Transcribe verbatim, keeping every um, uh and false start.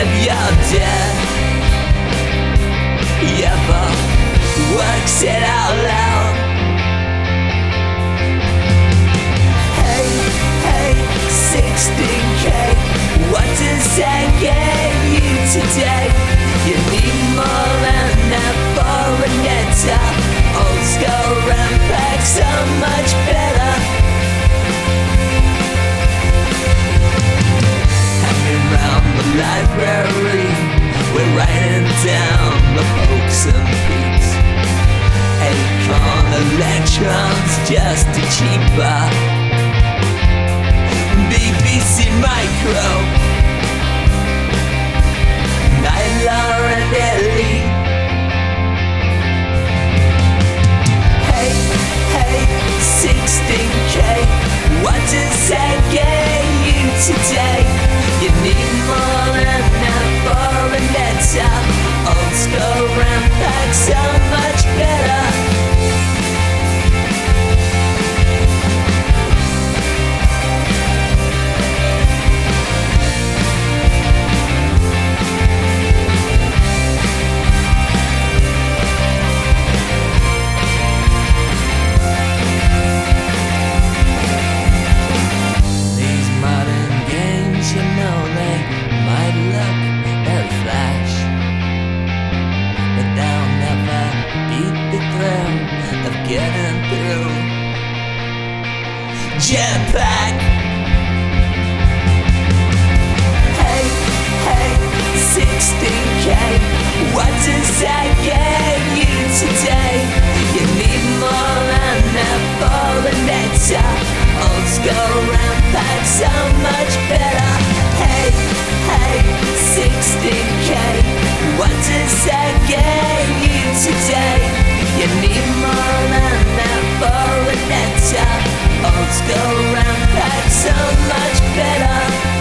of your death. Ever works it out loud. Hey, hey, sixteen K, what does that get you today? You need more than that for a netta. Old school rampack, so much better. Hanging round the library, we're writing down the pokes and peaks. Acorn electrons, just a cheaper B B C Micro, Nylar and Ellie. Hey, hey, sixteen K, what does that get you today? You need more than that for a netta. Old school rampack, so much better. Getting through Jetpack. Hey, hey, sixteen K, what does that get you today? You need more than that for a netta. Old school rampack, so much better. Hey, hey, sixteen K, what does that get you today? You need more than that for a netta. Old school rampack, so much better.